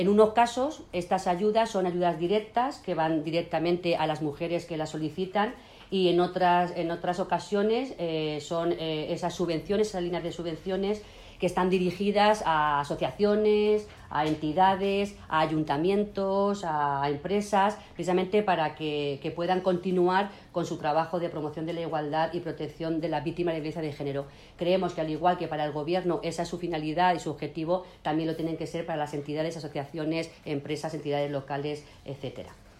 En unos casos, estas ayudas son ayudas directas que van directamente a las mujeres que las solicitan, y en otras ocasiones son esas subvenciones, esas líneas de subvenciones que están dirigidas a asociaciones, a entidades, a ayuntamientos, a empresas, precisamente para que puedan continuar con su trabajo de promoción de la igualdad y protección de las víctimas de violencia de género. Creemos que, al igual que para el Gobierno esa es su finalidad y su objetivo, también lo tienen que ser para las entidades, asociaciones, empresas, entidades locales, etcétera.